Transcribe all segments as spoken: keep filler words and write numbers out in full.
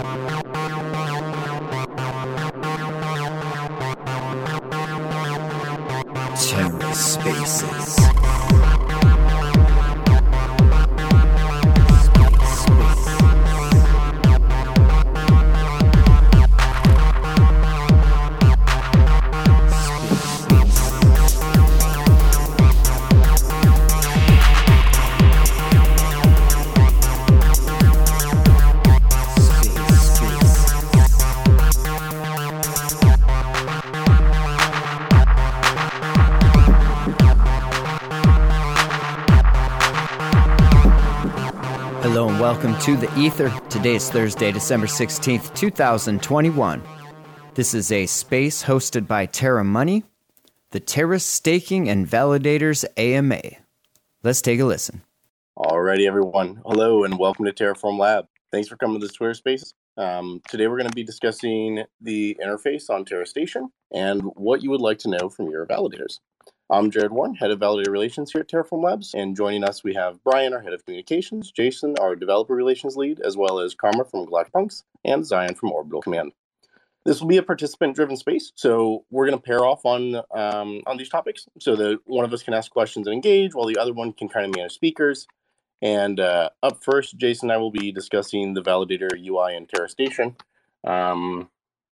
TerraSpaces. Hello and welcome to The Ether. Today is Thursday, December sixteenth, two thousand twenty-one. This is a space hosted by Terra Money, the Terra Staking and Validators A M A. Let's take a listen. Alrighty, everyone. Hello and welcome to Terraform Lab. Thanks for coming to the Twitter Space. Um, today we're going to be discussing the interface on Terra Station and what you would like to know from your validators. I'm Jared Warren, Head of Validator Relations here at Terraform Labs, and joining us we have Brian, our Head of Communications, Jason, our Developer Relations Lead, as well as Karma from Galactipunks, and Zion from Orbital Command. This will be a participant-driven space, so we're going to pair off on um, on these topics so that one of us can ask questions and engage, while the other one can kind of manage speakers. And uh, up first, Jason and I will be discussing the Validator U I in Terra Station. Um,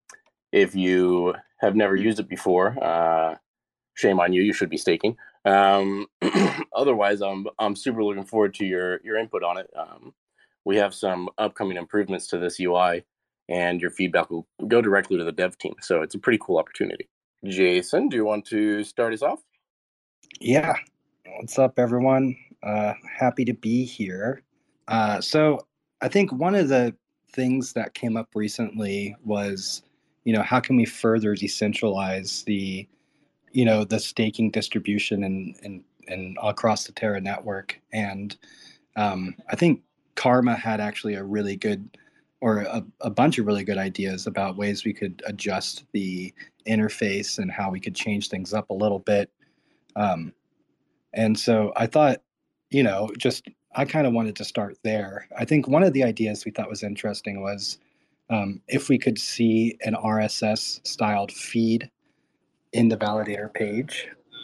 if you have never used it before, uh, shame on you, you should be staking. Um, otherwise, I'm I'm super looking forward to your, your input on it. Um, we have some upcoming improvements to this U I, and your feedback will go directly to the dev team. So it's a pretty cool opportunity. Jason, do you want to start us off? Yeah. What's up, everyone? Uh, happy to be here. Uh, so I think one of the things that came up recently was, you know, how can we further decentralize the, you know, the staking distribution and and and across the Terra network? And um, I think Karma had actually a really good, or a, a bunch of really good ideas about ways we could adjust the interface and how we could change things up a little bit. Um, and so I thought, you know, just I kind of wanted to start there. I think one of the ideas we thought was interesting was um, if we could see an R S S styled feed in the validator page,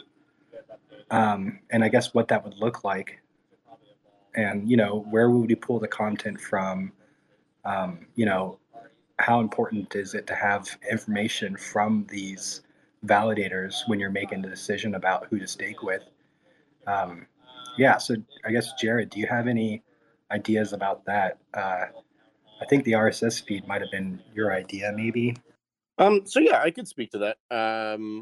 um, and I guess what that would look like, and you know, where would we pull the content from? Um, you know, how important is it to have information from these validators when you're making the decision about who to stake with? Um, yeah, so I guess, Jared, do you have any ideas about that? Uh, I think the R S S feed might have been your idea, maybe. Um, so yeah, I could speak to that. Um,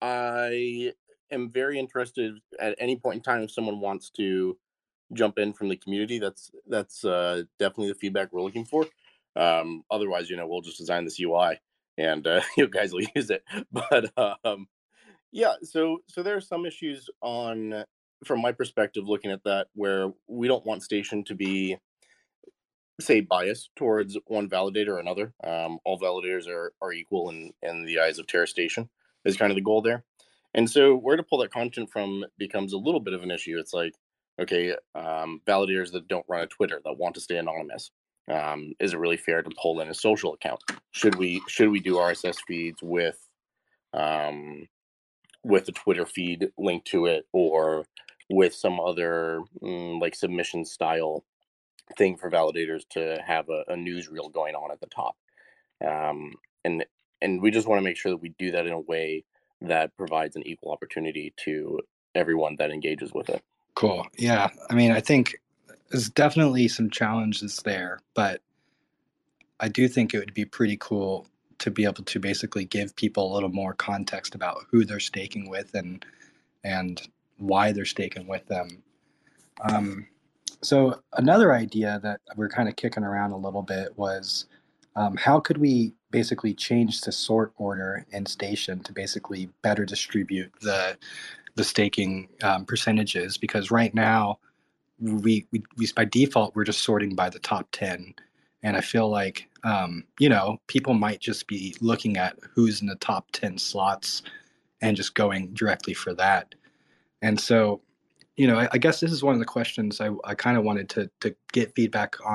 I am very interested at any point in time if someone wants to jump in from the community. That's that's uh, definitely the feedback we're looking for. Um, otherwise, you know, we'll just design this U I and uh, you guys will use it. But um, yeah, so so there are some issues on, from my perspective, looking at that, where we don't want Station to be, say, biased towards one validator or another. Um, all validators are, are equal in, in the eyes of Terra Station is kind of the goal there. And so where to pull that content from becomes a little bit of an issue. It's like, okay, um, validators that don't run a Twitter, that want to stay anonymous. Um, is it really fair to pull in a social account? Should we should we do R S S feeds with um, with a Twitter feed linked to it, or with some other mm, like submission style thing for validators to have a, a newsreel going on at the top? Um, and and we just want to make sure that we do that in a way that provides an equal opportunity to everyone that engages with it. Cool. Yeah. I mean, I think there's definitely some challenges there, but I do think it would be pretty cool to be able to basically give people a little more context about who they're staking with and and why they're staking with them. Um, so another idea that we're kind of kicking around a little bit was um, how could we basically change the sort order in Station to basically better distribute the the staking um, percentages? Because right now, we, we, we by default, we're just sorting by the top ten. And I feel like, um, you know, people might just be looking at who's in the top ten slots and just going directly for that. And so, you know, I, I guess this is one of the questions I, I kind of wanted to to get feedback on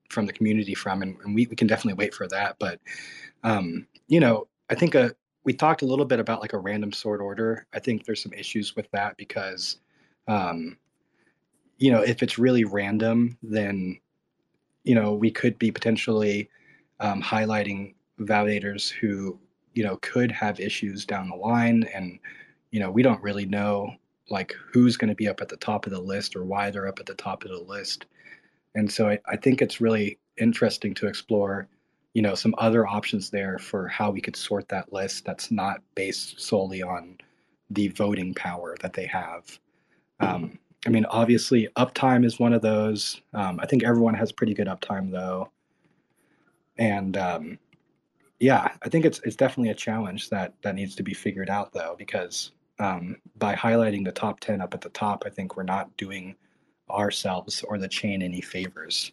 from the community from, and, and we, we can definitely wait for that. But um, you know, I think a we talked a little bit about like a random sort order. I think there's some issues with that because um, you know, if it's really random, then you know we could be potentially um, highlighting validators who you know could have issues down the line, and you know we don't really know like who's going to be up at the top of the list or why they're up at the top of the list. And so I, I think it's really interesting to explore you know some other options there for how we could sort that list that's not based solely on the voting power that they have. um, I mean, obviously, uptime is one of those. Um, I think everyone has pretty good uptime, though, and um, yeah, I think it's it's definitely a challenge that that needs to be figured out, though, because um, by highlighting the top ten up at the top, I think we're not doing ourselves or the chain any favors.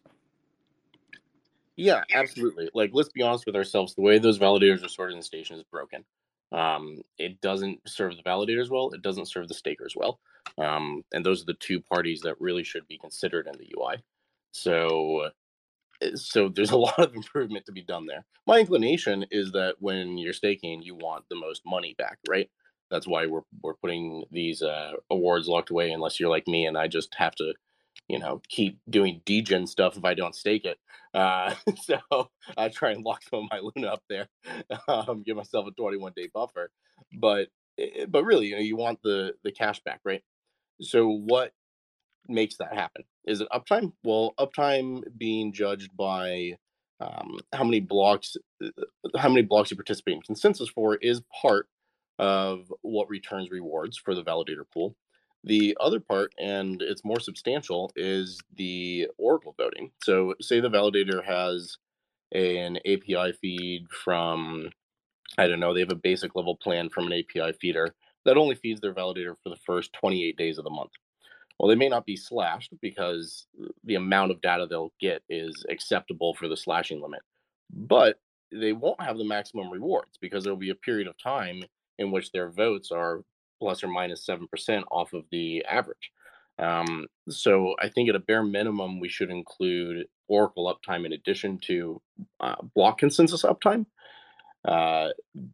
Yeah, absolutely. Like, let's be honest with ourselves. The way those validators are sorted in the station is broken. Um, it doesn't serve the validators well. It doesn't serve the stakers well. Um, and those are the two parties that really should be considered in the U I. So, so there's a lot of improvement to be done there. My inclination is that when you're staking, you want the most money back, right? That's why we're we're putting these uh, awards locked away. Unless you're like me and I just have to, you know, keep doing degen stuff if I don't stake it. Uh, so I try and lock some of my Luna up there, um, give myself a twenty-one day buffer. But but really, you know, you want the the cash back, right? So what makes that happen? Is it uptime? Well, uptime being judged by um, how many blocks, how many blocks you participate in consensus for is part of what returns rewards for the validator pool. The other part, and it's more substantial, is the Oracle voting. So, say the validator has an A P I feed from, I don't know, they have a basic level plan from an A P I feeder that only feeds their validator for the first twenty-eight days of the month. Well, they may not be slashed because the amount of data they'll get is acceptable for the slashing limit, but they won't have the maximum rewards because there'll be a period of time in which their votes are plus or minus seven percent off of the average. Um, so I think at a bare minimum, we should include Oracle uptime in addition to uh, block consensus uptime. Uh,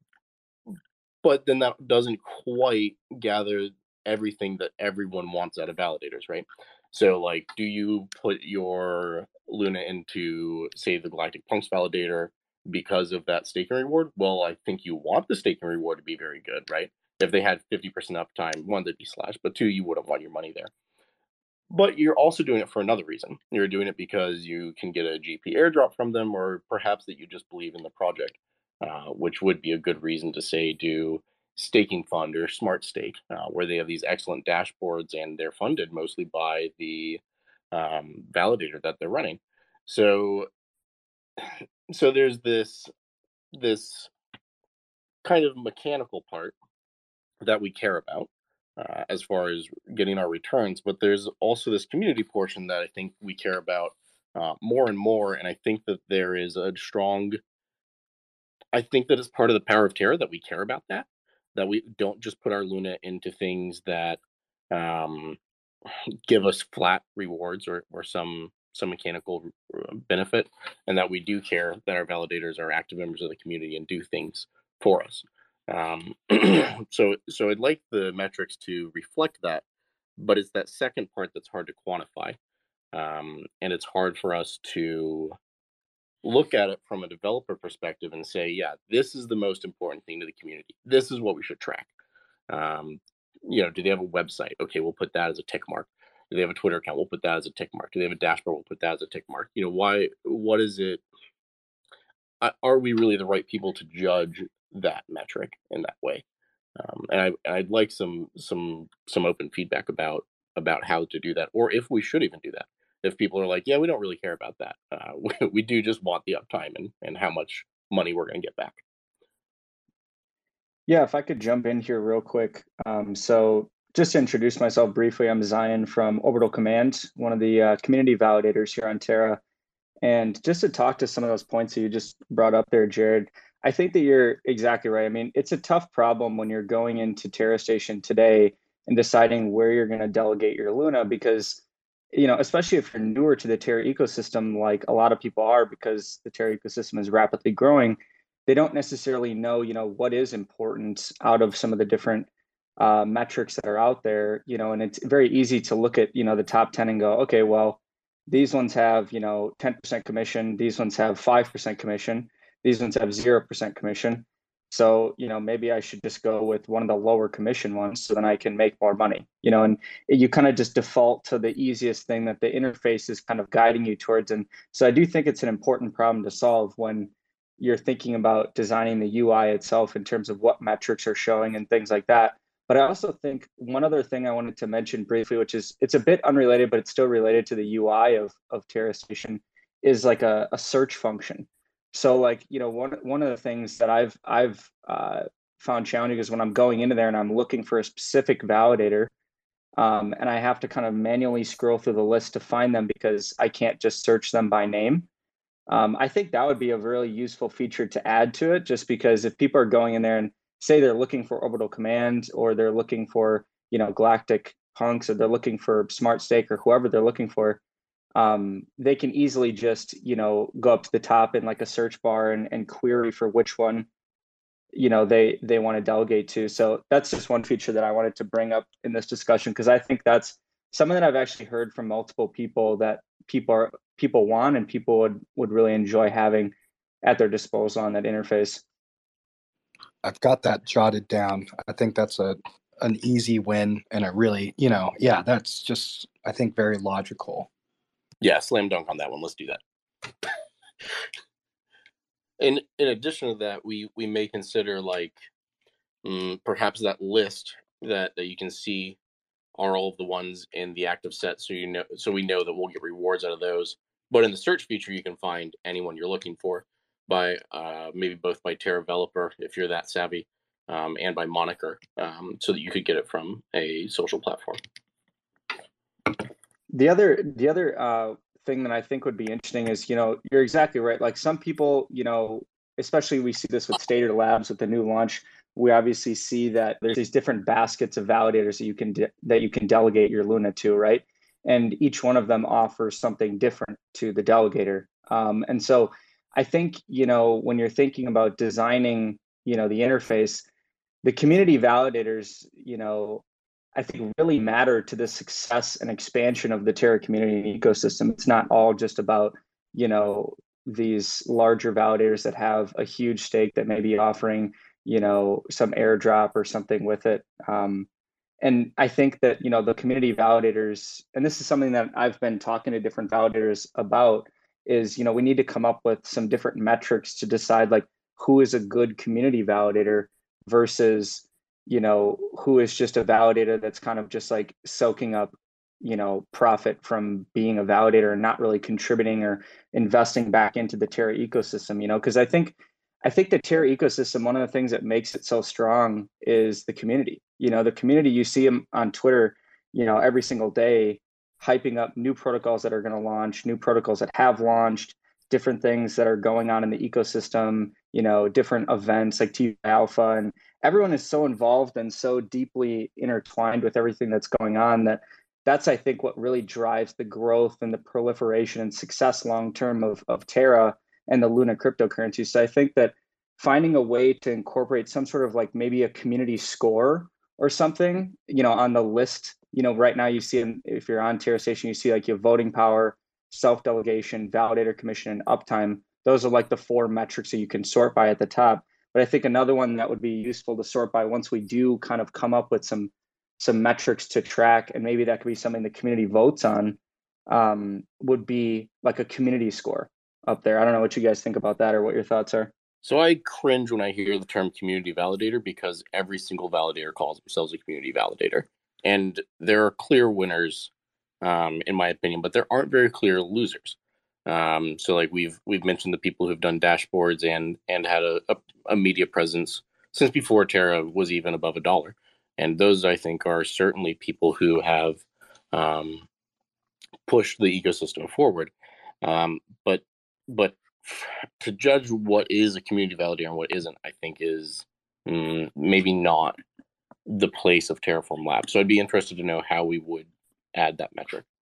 but then that doesn't quite gather everything that everyone wants out of validators, right? So, like, do you put your Luna into, say, the Galactic Punks validator because of that staking reward? Well, I think you want the staking reward to be very good, right? If they had fifty percent uptime, one, they'd be slashed, but two, you wouldn't want your money there. But you're also doing it for another reason. You're doing it because you can get a G P airdrop from them, or perhaps that you just believe in the project, uh, which would be a good reason to say do staking fund or smart stake, uh, where they have these excellent dashboards and they're funded mostly by the um, validator that they're running. So, so there's this this kind of mechanical part that we care about uh, as far as getting our returns. But there's also this community portion that I think we care about uh, more and more. And I think that there is a strong, I think that it's part of the power of Terra that we care about that, that we don't just put our Luna into things that um, give us flat rewards or, or some some mechanical benefit, and that we do care that our validators are active members of the community and do things for us. Um, so so I'd like the metrics to reflect that, but it's that second part that's hard to quantify, um, and it's hard for us to look at it from a developer perspective and say, yeah, this is the most important thing to the community. This is what we should track. Um, you know, do they have a website? Okay, we'll put that as a tick mark. Do they have a Twitter account? We'll put that as a tick mark. Do they have a dashboard? We'll put that as a tick mark. You know, why? What is it? Are we really the right people to judge that metric in that way? Um, and I, I'd like some some some open feedback about about how to do that, or if we should even do that. If people are like, yeah, we don't really care about that. Uh, we, we do just want the uptime and, and how much money we're going to get back. Yeah, if I could jump in here real quick. Um, so just to introduce myself briefly, I'm Zion from Orbital Command, one of the uh, community validators here on Terra. And just to talk to some of those points that you just brought up there, Jared, I think that you're exactly right. I mean, it's a tough problem when you're going into Terra Station today and deciding where you're going to delegate your Luna, because you know, especially if you're newer to the Terra ecosystem, like a lot of people are, because the Terra ecosystem is rapidly growing, they don't necessarily know, you know, what is important out of some of the different uh, metrics that are out there, you know, and it's very easy to look at, you know, the top ten and go, okay, well, these ones have, you know, ten percent commission, these ones have five percent commission, these ones have zero percent commission. So, you know, maybe I should just go with one of the lower commission ones so then I can make more money, you know, and you kind of just default to the easiest thing that the interface is kind of guiding you towards. And so I do think it's an important problem to solve when you're thinking about designing the U I itself in terms of what metrics are showing and things like that. But I also think one other thing I wanted to mention briefly, which is it's a bit unrelated, but it's still related to the U I of, of TerraStation, is like a, a search function. So like, you know, one one of the things that I've I've uh, found challenging is when I'm going into there and I'm looking for a specific validator, um, and I have to kind of manually scroll through the list to find them because I can't just search them by name. Um, I think that would be a really useful feature to add to it, just because if people are going in there and say they're looking for Orbital Command, or they're looking for, you know, Galactic Punks, or they're looking for Smart Stake, or whoever they're looking for, um, they can easily just, you know, go up to the top in like a search bar and, and query for which one, you know, they they want to delegate to. So that's just one feature that I wanted to bring up in this discussion, because I think that's something that I've actually heard from multiple people that people are people want and people would would really enjoy having at their disposal on that interface. I've got that jotted down. I think that's a an easy win, and a really, you know, yeah, that's just, I think, very logical. Yeah, slam dunk on that one. Let's do that. in in addition to that, we we may consider like um, perhaps that list that, that you can see are all of the ones in the active set, so you know, so we know that we'll get rewards out of those. But in the search feature, you can find anyone you're looking for by uh, maybe both by TerraVeloper if you're that savvy, um, and by moniker, um, so that you could get it from a social platform. The other the other uh, thing that I think would be interesting is, you know, you're exactly right. Like some people, you know, especially we see this with Stater Labs with the new launch. We obviously see that there's these different baskets of validators that you can de- that you can delegate your Luna to, right? And each one of them offers something different to the delegator. Um, and so I think, you know, when you're thinking about designing, you know, the interface, the community validators, you know, I think really matter to the success and expansion of the Terra community ecosystem. It's not all just about, you know, these larger validators that have a huge stake that may be offering, you know, some airdrop or something with it. Um, and I think that, you know, the community validators, and this is something that I've been talking to different validators about, is, you know, we need to come up with some different metrics to decide like who is a good community validator versus, you know, who is just a validator that's kind of just like soaking up, you know, profit from being a validator and not really contributing or investing back into the Terra ecosystem, you know, because I think I think the Terra ecosystem, one of the things that makes it so strong is the community. You know, the community, you see them on Twitter, you know, every single day, hyping up new protocols that are going to launch, new protocols that have launched, different things that are going on in the ecosystem, you know, different events like T Alpha, and everyone is so involved and so deeply intertwined with everything that's going on that that's, I think, what really drives the growth and the proliferation and success long-term of, of Terra and the Luna cryptocurrency. So I think that finding a way to incorporate some sort of like maybe a community score or something, you know, on the list, you know, right now you see, if you're on TerraStation, you see like you have voting power, self-delegation, validator commission, and uptime. Those are like the four metrics that you can sort by at the top. But I think another one that would be useful to sort by once we do kind of come up with some some metrics to track, and maybe that could be something the community votes on, um, would be like a community score up there. I don't know what you guys think about that or what your thoughts are. So I cringe when I hear the term community validator, because every single validator calls themselves a community validator. And there are clear winners, um, in my opinion, but there aren't very clear losers. Um, so like we've we've mentioned the people who've done dashboards and and had a, a, a media presence since before Terra was even above a dollar. And those, I think, are certainly people who have um, pushed the ecosystem forward. Um, but but to judge what is a community validator and what isn't, I think is mm, maybe not the place of Terraform Labs. So I'd be interested to know how we would add that metric.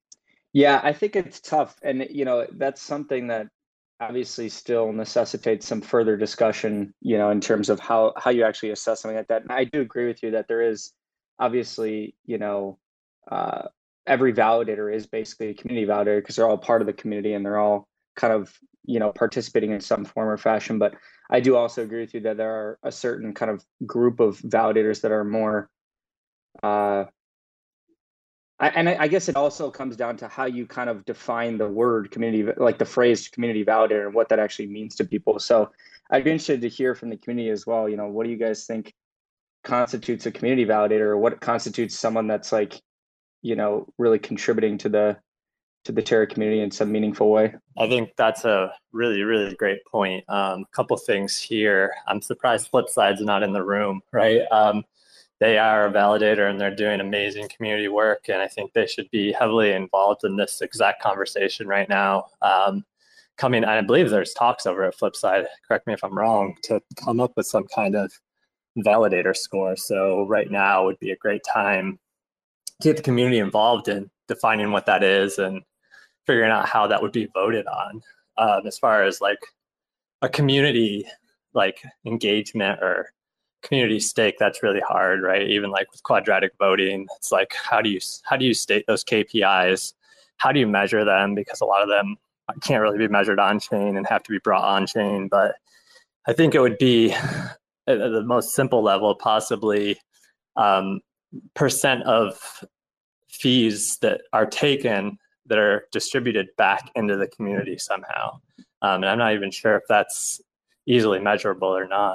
Yeah, I think it's tough. And, you know, that's something that obviously still necessitates some further discussion, you know, in terms of how, how you actually assess something like that. And I do agree with you that there is obviously, you know, uh, every validator is basically a community validator because they're all part of the community and they're all kind of, you know, participating in some form or fashion. But I do also agree with you that there are a certain kind of group of validators that are more, uh, I, and I, I guess it also comes down to how you kind of define the word community, like the phrase community validator and what that actually means to people. So I'd be interested to hear from the community as well. You know, what do you guys think constitutes a community validator, or what constitutes someone that's like, you know, really contributing to the to the Terra community in some meaningful way? I think that's a really, really great point. Um, a couple things here. I'm surprised Flipside's not in the room, right? Um, they are a validator and they're doing amazing community work. And I think they should be heavily involved in this exact conversation right now. Um, coming, I believe there's talks over at Flipside, correct me if I'm wrong, to come up with some kind of validator score. So right now would be a great time to get the community involved in defining what that is and figuring out how that would be voted on. Um, as far as like a community like engagement or community stake, that's really hard, right? Even like with quadratic voting, it's like how do you how do you state those K P Is? How do you measure them? Because a lot of them can't really be measured on chain and have to be brought on chain. But I think it would be at the most simple level, possibly um, percent of fees that are taken that are distributed back into the community somehow. Um, and I'm not even sure if that's easily measurable or not.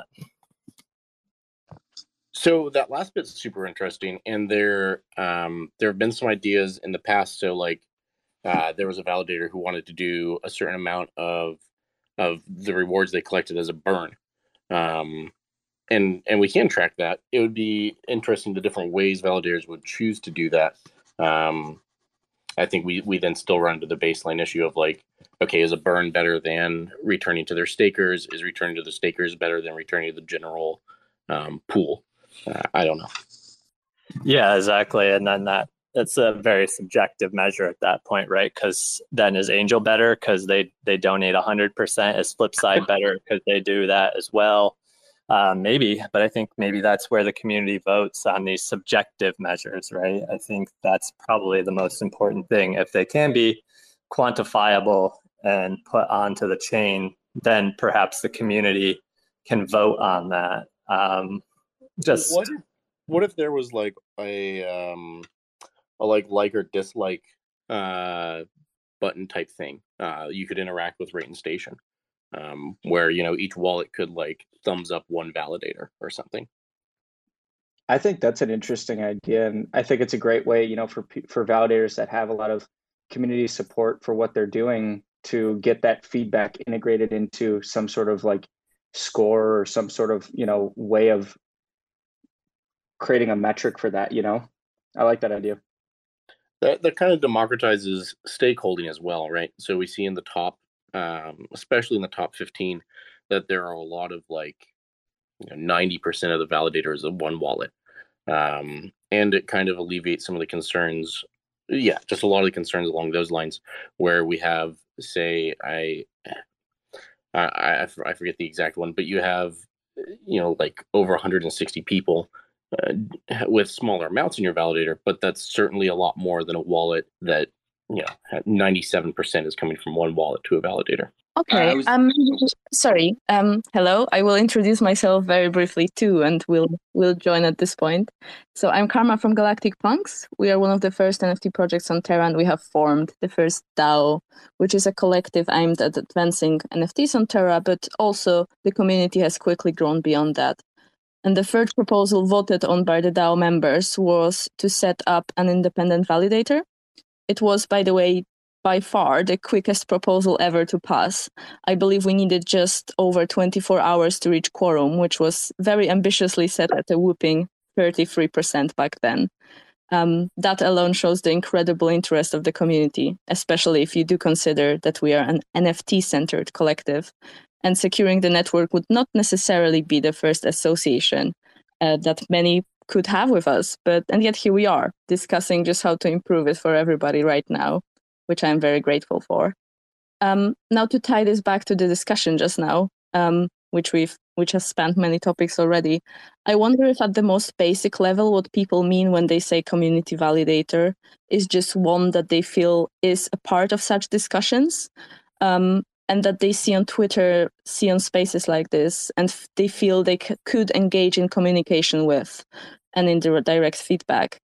So that last bit's super interesting, and there um, there have been some ideas in the past. So like uh, there was a validator who wanted to do a certain amount of of the rewards they collected as a burn, um, and and we can track that. It would be interesting the different ways validators would choose to do that. Um, I think we we then still run into the baseline issue of like, okay, is a burn better than returning to their stakers? Is returning to the stakers better than returning to the general um, pool? Uh, I don't know. Yeah, exactly. And then that it's a very subjective measure at that point, right? Because then is Angel better because they they donate one hundred percent? Is Flipside better because they do that as well? Um, maybe, but I think maybe that's where the community votes on these subjective measures, right? I think that's probably the most important thing. If they can be quantifiable and put onto the chain, then perhaps the community can vote on that. Um, just what if, what if there was like a um a like like or dislike uh button type thing uh you could interact with Rate and Station, um where you know each wallet could like thumbs up one validator or something? I think that's an interesting idea, and I think it's a great way, you know, for for validators that have a lot of community support for what they're doing to get that feedback integrated into some sort of like score or some sort of, you know, way of creating a metric for that. You know, I like that idea. That that kind of democratizes stakeholding as well, right? So we see in the top, um, especially in the top fifteen, that there are a lot of like, you know, ninety percent of the validators of one wallet, um, and it kind of alleviates some of the concerns. Yeah, just a lot of the concerns along those lines, where we have, say, I, I, I forget the exact one, but you have, you know, like over one hundred sixty people uh, with smaller amounts in your validator, but that's certainly a lot more than a wallet that, you know, ninety-seven percent is coming from one wallet to a validator. Okay. Uh, was... Um. Sorry. Um. Hello. I will introduce myself very briefly too, and we'll we'll join at this point. So I'm Karma from Galactic Punks. We are one of the first N F T projects on Terra, and we have formed the first DAO, which is a collective aimed at advancing N F Ts on Terra. But also, the community has quickly grown beyond that. And the third proposal voted on by the DAO members was to set up an independent validator. It was, by the way, by far the quickest proposal ever to pass. I believe we needed just over twenty-four hours to reach quorum, which was very ambitiously set at a whooping thirty-three percent back then. Um, that alone shows the incredible interest of the community, especially if you do consider that we are an N F T-centered collective. And securing the network would not necessarily be the first association uh, that many could have with us. But and yet here we are, discussing just how to improve it for everybody right now. which I'm very grateful for. Um, now, to tie this back to the discussion just now, um, which we've which has spanned many topics already, I wonder if at the most basic level, what people mean when they say community validator is just one that they feel is a part of such discussions, um, and that they see on Twitter, see on spaces like this, and f- they feel they c- could engage in communication with and in the direct feedback.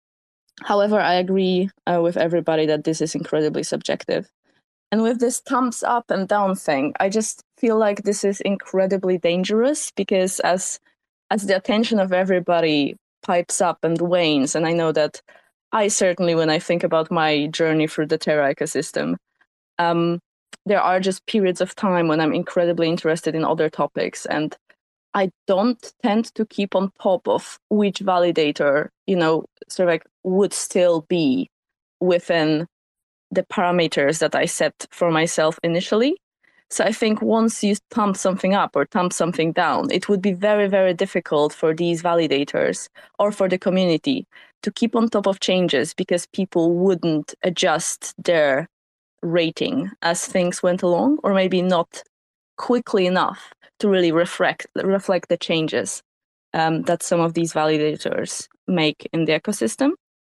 However, I agree uh, with everybody that this is incredibly subjective. And with this thumbs up and down thing, I just feel like this is incredibly dangerous because as as the attention of everybody pipes up and wanes, and I know that I certainly, when I think about my journey through the Terra ecosystem, um, there are just periods of time when I'm incredibly interested in other topics, and I don't tend to keep on top of which validator, you know, sort of like would still be within the parameters that I set for myself initially. So I think once you thumb something up or thumb something down, it would be very, very difficult for these validators or for the community to keep on top of changes because people wouldn't adjust their rating as things went along, or maybe not quickly enough to really reflect reflect the changes um, that some of these validators make in the ecosystem,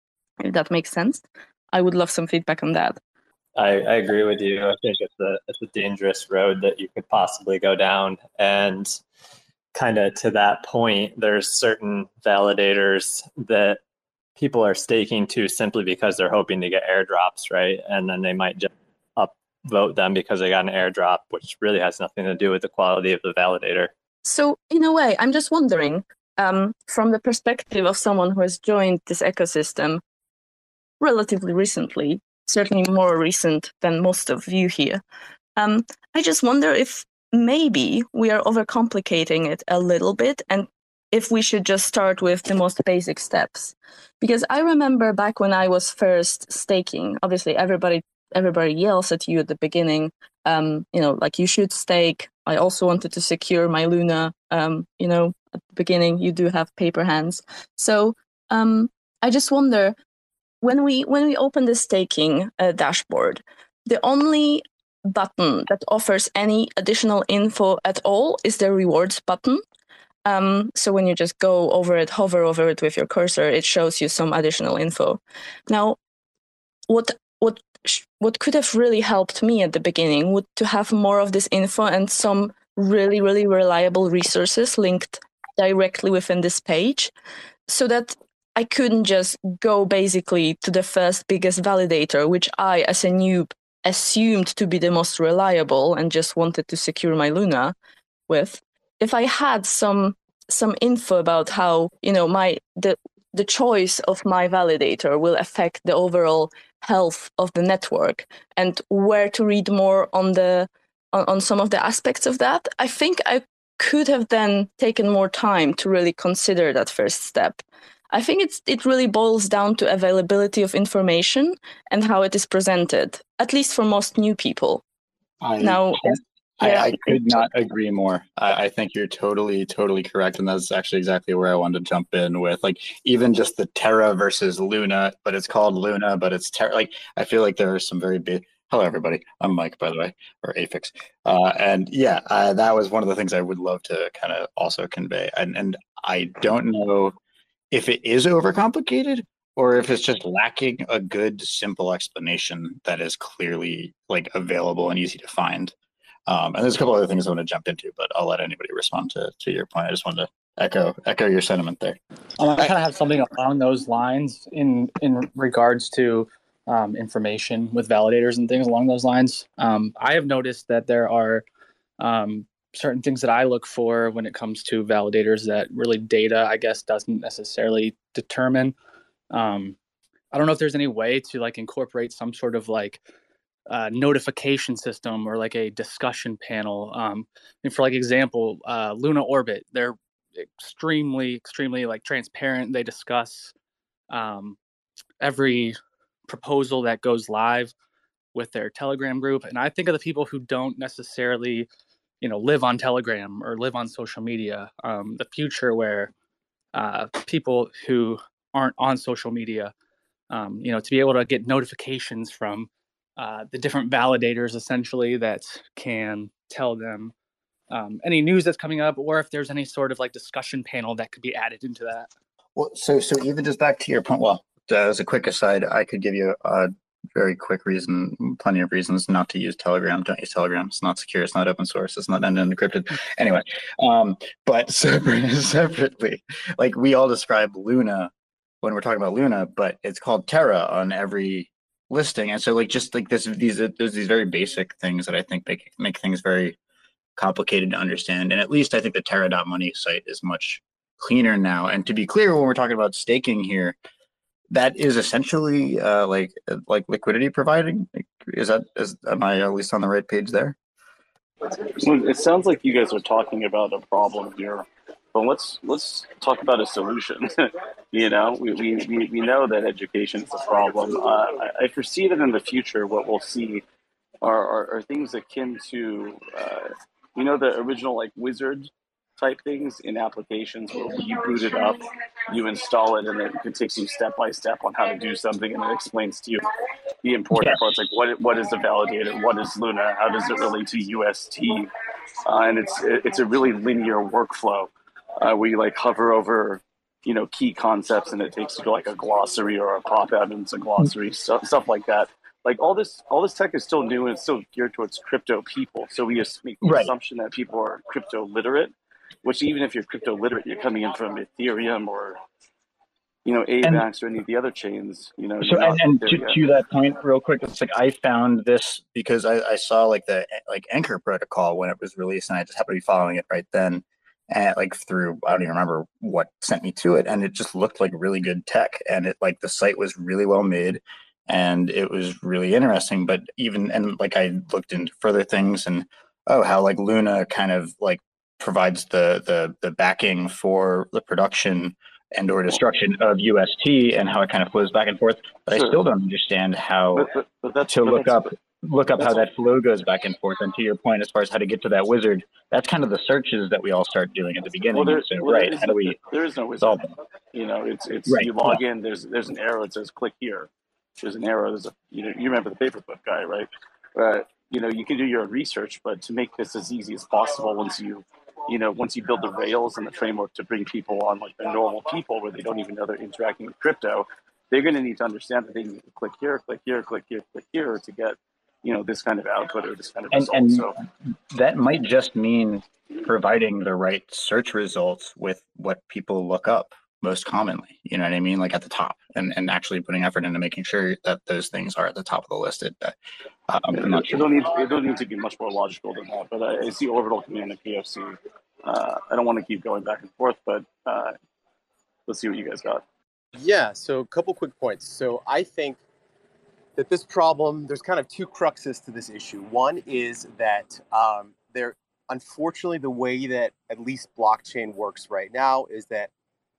if that makes sense. I would love some feedback on that. I, I agree with you. I think it's a, it's a dangerous road that you could possibly go down. And kind of to that point, there's certain validators that people are staking to simply because they're hoping to get airdrops, right? And then they might just upvote them because they got an airdrop, which really has nothing to do with the quality of the validator. So in a way, I'm just wondering, um, from the perspective of someone who has joined this ecosystem relatively recently, certainly more recent than most of you here, um, I just wonder if maybe we are overcomplicating it a little bit and if we should just start with the most basic steps. Because I remember back when I was first staking, obviously everybody everybody yells at you at the beginning, um, you know, like you should stake. I also wanted to secure my Luna, um, you know, at the beginning you do have paper hands. So um, I just wonder, when we when we open the staking uh, dashboard, the only button that offers any additional info at all is the rewards button. Um, so when you just go over it, hover over it with your cursor, it shows you some additional info. Now, what what what could have really helped me at the beginning would to have more of this info and some really, really reliable resources linked directly within this page, so that I couldn't just go basically to the first biggest validator, which I, as a noob, assumed to be the most reliable and just wanted to secure my Luna with. If I had some some info about how, you know, my the the choice of my validator will affect the overall health of the network and where to read more on the on, on some of the aspects of that, I think I could have then taken more time to really consider that first step. I think it's it really boils down to availability of information and how it is presented, at least for most new people. I, now, I, yeah. I could not agree more. I, I think you're totally, totally correct. And that's actually exactly where I wanted to jump in with, like, even just the Terra versus Luna, but it's called Luna, but it's Terra. Like, I feel like there are some very big, hello, everybody. I'm Mike, by the way, or Afix. Uh, and yeah, uh, that was one of the things I would love to kind of also convey. And, and I don't know if it is overcomplicated or if it's just lacking a good, simple explanation that is clearly like available and easy to find. Um, and there's a couple other things I want to jump into, but I'll let anybody respond to, to your point. I just wanted to echo echo your sentiment there. Um, I kind of have something along those lines in in regards to um, information with validators and things along those lines. Um, I have noticed that there are um, certain things that I look for when it comes to validators that really data, I guess, doesn't necessarily determine. Um, I don't know if there's any way to like incorporate some sort of like uh, notification system or like a discussion panel. Um, and for like example, uh, Luna Orbit, they're extremely, extremely like transparent. They discuss um, every proposal that goes live with their Telegram group. And I think of the people who don't necessarily, you know, live on Telegram or live on social media, um, the future where uh, people who aren't on social media, um, you know, to be able to get notifications from uh, the different validators essentially that can tell them um, any news that's coming up, or if there's any sort of like discussion panel that could be added into that. Well, so so even just back to your point, well, uh, as a quick aside, I could give you a very quick reason, plenty of reasons not to use Telegram. Don't use Telegram. It's not secure. It's not open source. It's not end-to-end encrypted. Anyway, um, but separate, separately, like we all describe Luna when we're talking about Luna, but it's called Terra on every listing. And so like just like this, these there's these very basic things that I think make make things very complicated to understand. And at least I think the Terra.money site is much cleaner now. And to be clear, when we're talking about staking here, that is essentially uh, like like liquidity providing. Is that is am I at least on the right page there? Well, it sounds like you guys are talking about a problem here, but let's let's talk about a solution. You know, we, we we know that education is a problem. Uh, I, I foresee that in the future, what we'll see are are, are things akin to uh, you know the original like wizard type things in applications where you boot it up, you install it, and it takes you step by step on how to do something, and it explains to you the important Yes. parts, like what what is a validator, what is Luna, how does it relate to U S T, uh, and it's it's a really linear workflow uh, where you like hover over, you know, key concepts, and it takes you to like a glossary or a pop out into a glossary, stuff stuff like that. Like all this, all this tech is still new and it's still geared towards crypto people. So we just make the Right. assumption that people are crypto literate. Which even if you're crypto literate, you're coming in from Ethereum or, you know, AVAX or any of the other chains, you know. So you're and, not and there to, yet. to that point, real quick, it's like I found this because I, I saw like the like Anchor protocol when it was released, and I just happened to be following it right then, and like through I don't even remember what sent me to it, and it just looked like really good tech, and it like the site was really well made, and it was really interesting. But even and like I looked into further things, and oh, how like Luna kind of like provides the the the backing for the production and or destruction of U S T and how it kind of flows back and forth. But Sure. I still don't understand how But, but, but that's to but look that's- up look up how that's- that flow goes back and forth. And to your point, as far as how to get to that wizard, that's kind of the searches that we all start doing at the beginning. Well, there, And so, well, there right, is how do no- we there is no wizard. solve them? You know, it's it's Right, you log in. There's there's an arrow that says click here. There's an arrow. There's a you know you remember the paperclip guy, right? Uh, you know you can do your own research, but to make this as easy as possible, once you you know once you build the rails and the framework to bring people on, like the normal people, where they don't even know they're interacting with crypto, they're going to need to understand that they need to click here, click here, click here, click here to get you know this kind of output or this kind of And, result. and So that might just mean providing the right search results with what people look up most commonly. You know what I mean? Like at the top, and, and actually putting effort into making sure that those things are at the top of the listed. Uh, I'm it, not it sure. don't need it don't need to be much more logical than that. But I, I see Orbital Command and P F C. Uh, I don't want to keep going back and forth, but uh, let's see what you guys got. Yeah, so a couple quick points. So I think that this problem, there's kind of two cruxes to this issue. One is that um, there, unfortunately, the way that at least blockchain works right now is that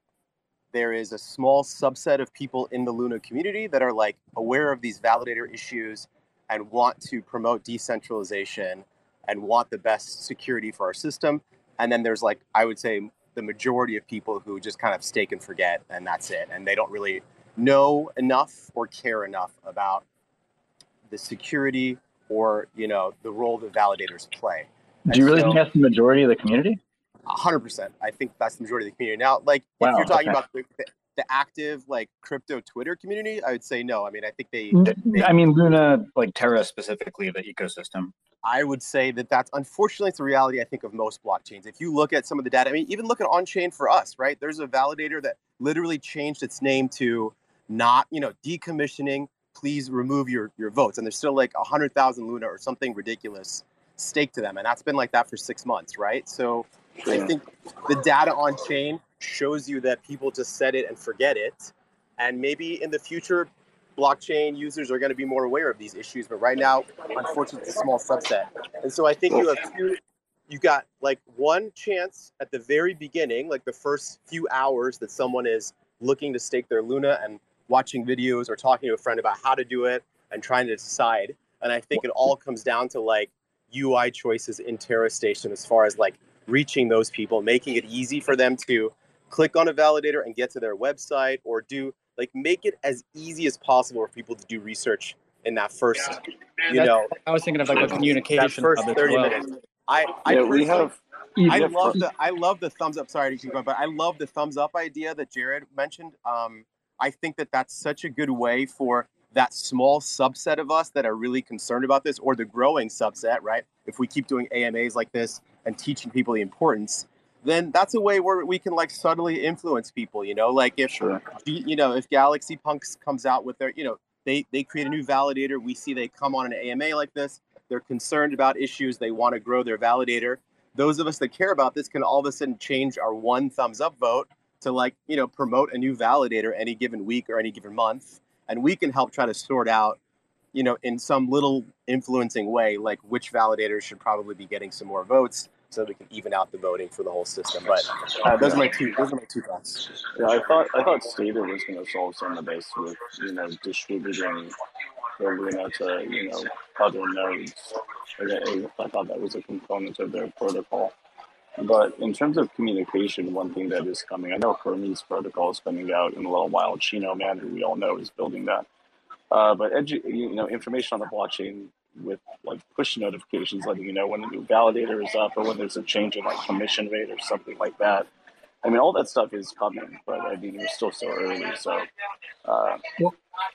there is a small subset of people in the Luna community that are like aware of these validator issues and want to promote decentralization and want the best security for our system. And then there's like, I would say, the majority of people who just kind of stake and forget, and that's it. And they don't really know enough or care enough about the security or, you know, the role that validators play. Do you really so, think that's the majority of the community? one hundred percent. I think that's the majority of the community. Now, like, Wow, if you're talking okay. about the, the, the active, like, crypto Twitter community, I would say no. I mean, I think they, N- I mean, Luna, like Terra specifically, the ecosystem. I would say that that's, unfortunately, it's the reality, I think, of most blockchains. If you look at some of the data, I mean, even look at on-chain for us, right? There's a validator that literally changed its name to not, you know, decommissioning, please remove your, your votes. And there's still like one hundred thousand Luna or something ridiculous staked to them. And that's been like that for six months, right? So I think the data on chain shows you that people just set it and forget it. And maybe in the future, blockchain users are going to be more aware of these issues. But right now, unfortunately, it's a small subset. And so I think you have two, you got like one chance at the very beginning, like the first few hours that someone is looking to stake their Luna and watching videos or talking to a friend about how to do it and trying to decide. And I think it all comes down to like U I choices in Terra Station as far as like reaching those people, making it easy for them to click on a validator and get to their website, or do like make it as easy as possible for people to do research in that first, you That's, know, I was thinking of like a that communication first hub as thirty well. minutes. I, I Yeah, we personally, have. I Yeah, love for- the I love the thumbs up. Sorry to keep going, but I love the thumbs up idea that Jared mentioned. Um, I think that that's such a good way for that small subset of us that are really concerned about this, or the growing subset, right? If we keep doing A M As like this and teaching people the importance, then that's a way where we can like subtly influence people. You know, like if Sure. you know if Galaxy Punks comes out with their, you know, they they create a new validator. We see they come on an A M A like this. They're concerned about issues. They want to grow their validator. Those of us that care about this can all of a sudden change our one thumbs up vote to like, you know, promote a new validator any given week or any given month. And we can help try to sort out, you know, in some little influencing way, like which validators should probably be getting some more votes so we can even out the voting for the whole system. But uh, those are my two, those are my two thoughts. Yeah, I thought I thought Stader was going to solve some of this with, you know, distributing the Luna to, you know, other nodes. I, I thought that was a component of their protocol. But in terms of communication, one thing that is coming, I know Hermes protocol is coming out in a little while. Chino Man, who we all know, is building that. Uh, but edu- you know, information on the blockchain with like push notifications, letting you know when a new validator is up or when there's a change in like commission rate or something like that. I mean, all that stuff is coming, but I mean, we're still so early. So, uh, well,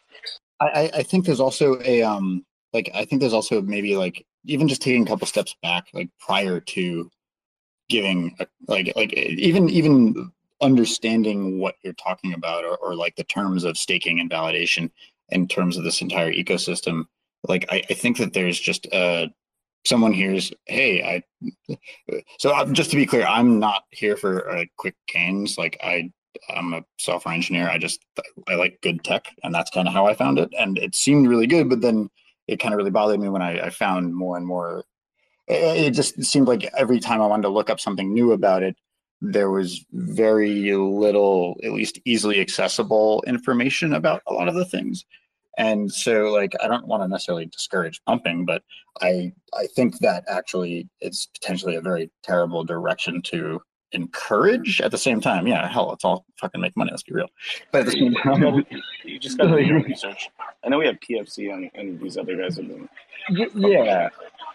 I, I think there's also a um like I think there's also maybe like even just taking a couple steps back, like prior to giving a, like like even even understanding what you're talking about, or, or like the terms of staking and validation in terms of this entire ecosystem. Like I, I think that there's just uh someone here's, hey, I so I'm, just to be clear, I'm not here for uh, quick gains. Like I I'm a software engineer. I just I like good tech, and that's kind of how I found it. And it seemed really good, but then it kind of really bothered me when I, I found more and more. It just seemed like every time I wanted to look up something new about it, there was very little, at least easily accessible information about a lot of the things. And so, like, I don't want to necessarily discourage pumping, but I I think that actually it's potentially a very terrible direction to encourage. At the same time, yeah, hell, let's all fucking make money. Let's be real. But at the same time, you just got to do your research. I know we have P F C and, and these other guys have been. Yeah.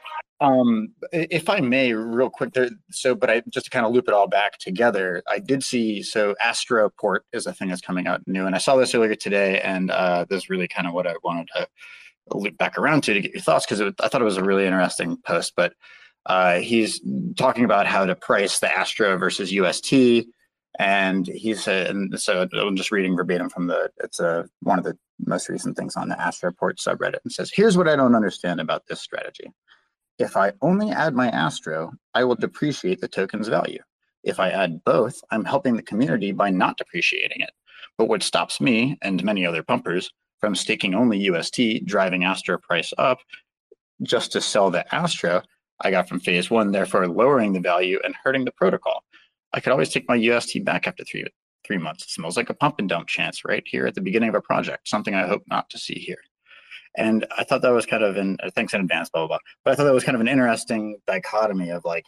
Um, if I may, real quick there. So, but I just to kind of loop it all back together, I did see, so Astroport is a thing that's coming out new, and I saw this earlier today, and uh, this is really kind of what I wanted to loop back around to to get your thoughts, because I thought it was a really interesting post. But uh, he's talking about how to price the Astro versus U S T, and he said, and so I'm just reading verbatim from the, it's a one of the most recent things on the Astroport subreddit, and says, "Here's what I don't understand about this strategy. If I only add my Astro, I will depreciate the token's value. If I add both, I'm helping the community by not depreciating it. But what stops me and many other pumpers from staking only U S T, driving Astro price up just to sell the Astro I got from phase one, therefore lowering the value and hurting the protocol. I could always take my U S T back after three three months. It smells like a pump and dump chance right here at the beginning of a project, something I hope not to see here." And I thought that was kind of an, thanks in advance, blah, blah, blah. But I thought that was kind of an interesting dichotomy of like,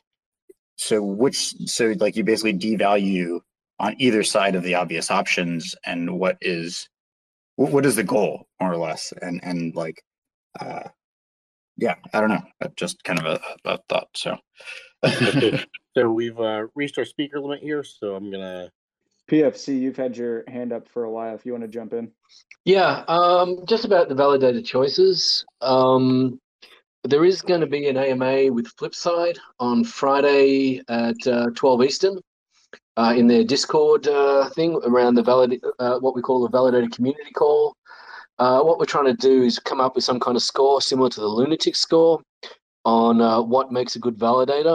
so which, so like you basically devalue on either side of the obvious options, and what is, what is the goal more or less? And, and like, uh, yeah, I don't know. Just kind of a, a thought. So, okay. So we've uh, reached our speaker limit here. So I'm going to. P F C, you've had your hand up for a while. If you want to jump in. Yeah, um, just about the validated choices. Um, there is going to be an A M A with Flipside on Friday at uh, twelve Eastern uh, in their Discord uh, thing around the valid, uh, what we call the validated community call. Uh, what we're trying to do is come up with some kind of score similar to the Lunatic score on uh, what makes a good validator.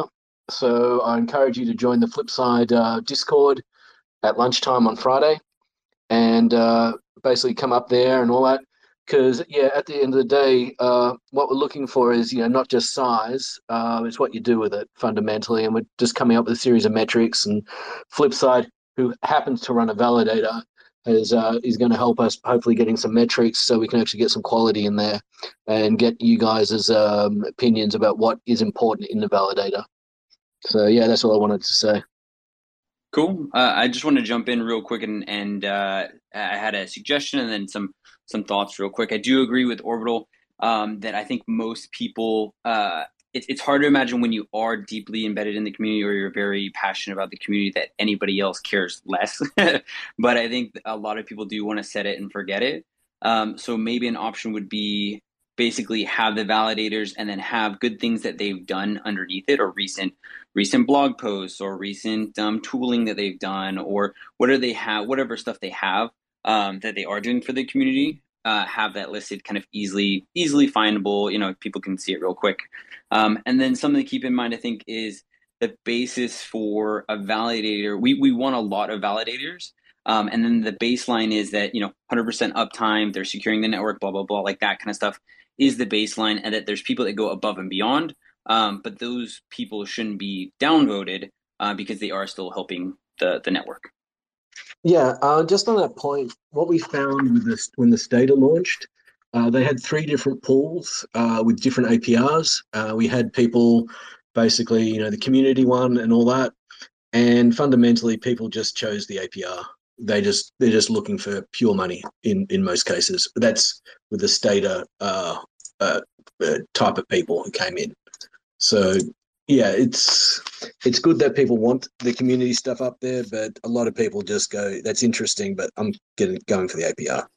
So I encourage you to join the Flipside uh, Discord at lunchtime on Friday, and uh, basically come up there and all that. Because, yeah, at the end of the day, uh, what we're looking for is, you know, not just size, uh, it's what you do with it fundamentally. And we're just coming up with a series of metrics. And Flipside, who happens to run a validator, is, uh, is going to help us hopefully getting some metrics so we can actually get some quality in there and get you guys' um, opinions about what is important in the validator. So, yeah, that's all I wanted to say. Cool. Uh, I just wanted to jump in real quick, and, and uh, I had a suggestion and then some some thoughts real quick. I do agree with Orbital um, that I think most people, uh, it, it's hard to imagine when you are deeply embedded in the community or you're very passionate about the community that anybody else cares less. But I think a lot of people do want to set it and forget it. Um, so maybe an option would be basically have the validators and then have good things that they've done underneath it, or recent recent blog posts, or recent um, tooling that they've done, or whatever they have, whatever stuff they have um, that they are doing for the community. Uh, have that listed kind of easily easily findable. You know, people can see it real quick. Um, and then something to keep in mind, I think, is the basis for a validator. We we want a lot of validators. Um, and then the baseline is that, you know, one hundred percent uptime, they're securing the network, blah, blah, blah, like that kind of stuff is the baseline, and that there's people that go above and beyond. Um, but those people shouldn't be downvoted uh, because they are still helping the, the network. Yeah, uh, just on that point, what we found with this when the Stata launched, uh, they had three different pools uh, with different A P Rs. Uh, we had people basically, you know, the community one and all that, and fundamentally people just chose the A P R. They just they're just looking for pure money in in most cases. That's with the Stata uh, uh, uh, type of people who came in. So yeah, it's it's good that people want the community stuff up there, but a lot of people just go, "That's interesting, but I'm getting going for the A P R."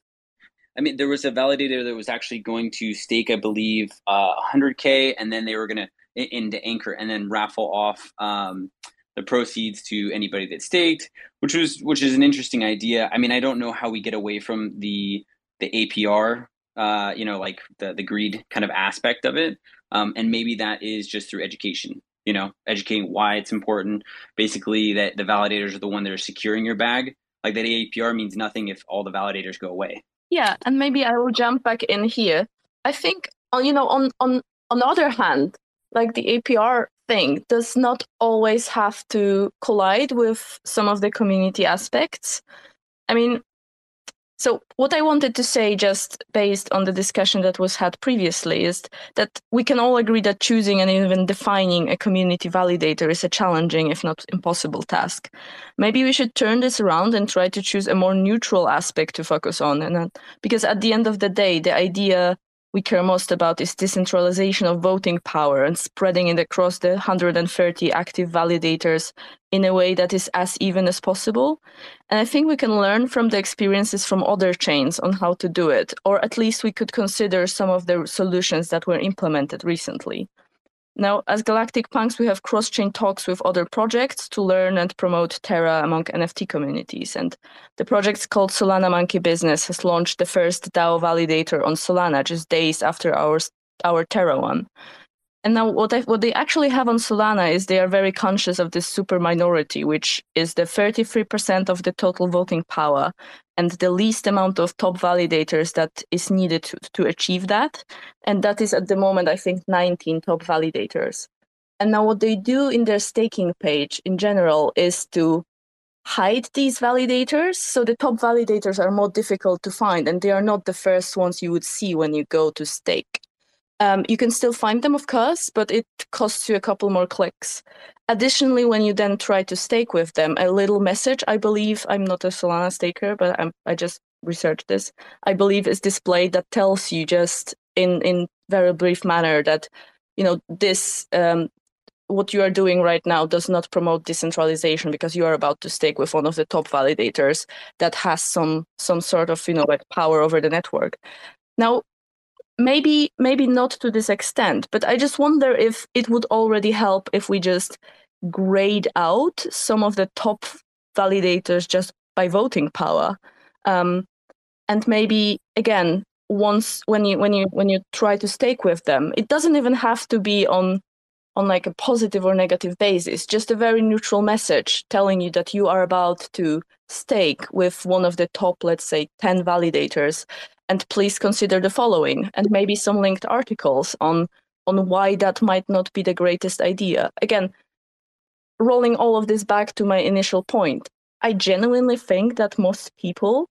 I mean, there was a validator that was actually going to stake, I believe, uh, one hundred K, and then they were going to into Anchor and then raffle off um, the proceeds to anybody that staked, which was which is an interesting idea. I mean, I don't know how we get away from the the A P R, uh, you know, like the the greed kind of aspect of it, um, and maybe that is just through education. You know, educating why it's important. Basically, that the validators are the one that are securing your bag. Like that A P R means nothing if all the validators go away. Yeah, and maybe I will jump back in here. I think, you know, on on on the other hand, like the A P R thing does not always have to collide with some of the community aspects. I mean, so what I wanted to say, just based on the discussion that was had previously, is that we can all agree that choosing and even defining a community validator is a challenging, if not impossible, task. Maybe we should turn this around and try to choose a more neutral aspect to focus on. And uh, because at the end of the day, the idea we care most about is decentralization of voting power and spreading it across the one hundred thirty active validators in a way that is as even as possible. And I think we can learn from the experiences from other chains on how to do it, or at least we could consider some of the solutions that were implemented recently. Now, as Galactic Punks, we have cross-chain talks with other projects to learn and promote Terra among N F T communities. And the project called Solana Monkey Business has launched the first DAO validator on Solana just days after our, our Terra one. And now what, I, what they actually have on Solana is they are very conscious of this super minority, which is the thirty-three percent of the total voting power and the least amount of top validators that is needed to, to achieve that. And that is at the moment, I think, nineteen top validators. And now what they do in their staking page in general is to hide these validators. So the top validators are more difficult to find, and they are not the first ones you would see when you go to stake. Um, you can still find them, of course, but it costs you a couple more clicks. Additionally, when you then try to stake with them, a little message, I believe, I'm not a Solana staker, but I'm, I just researched this, I believe is displayed that tells you just in, in very brief manner that, you know, this, um, what you are doing right now does not promote decentralization because you are about to stake with one of the top validators that has some, some sort of, you know, like power over the network. Now, Maybe, maybe not to this extent, but I just wonder if it would already help if we just grade out some of the top validators just by voting power, um, and maybe again, once when you when you when you try to stake with them, it doesn't even have to be on on like a positive or negative basis. Just a very neutral message telling you that you are about to stake with one of the top, let's say, ten validators. And please consider the following, and maybe some linked articles on, on why that might not be the greatest idea. Again, rolling all of this back to my initial point, I genuinely think that most people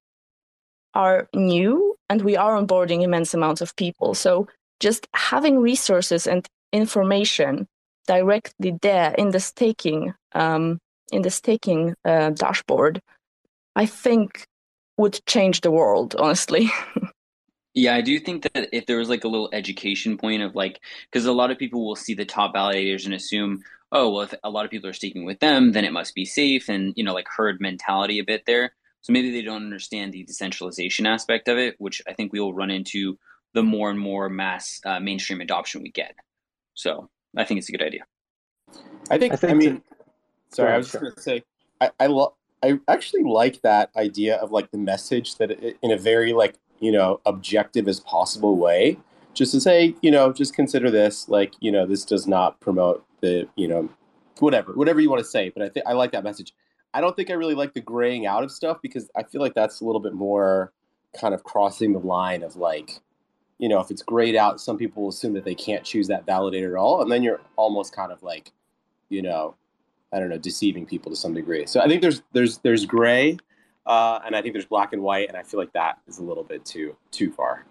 are new and we are onboarding immense amounts of people. So just having resources and information directly there in the staking, um, in the staking uh, dashboard, I think would change the world, honestly. Yeah, I do think that if there was like a little education point of like, because a lot of people will see the top validators and assume, oh, well, if a lot of people are sticking with them, then it must be safe, and you know, like herd mentality a bit there. So maybe they don't understand the decentralization aspect of it, which I think we will run into the more and more mass uh, mainstream adoption we get. So I think it's a good idea. I think. I I, think mean, to- sorry, Go I ahead, was just sure. going to say, I I, lo- I actually like that idea of like the message that it, in a very like you know objective as possible way, just to say you know just consider this like you know this does not promote the you know whatever whatever you want to say, but I think I like that message. I don't think I really like the graying out of stuff because I feel like that's a little bit more kind of crossing the line of like. You know, if it's grayed out, some people will assume that they can't choose that validator at all, and then you're almost kind of like, you know, I don't know, deceiving people to some degree. So I think there's there's there's gray, uh, and I think there's black and white, and I feel like that is a little bit too too far.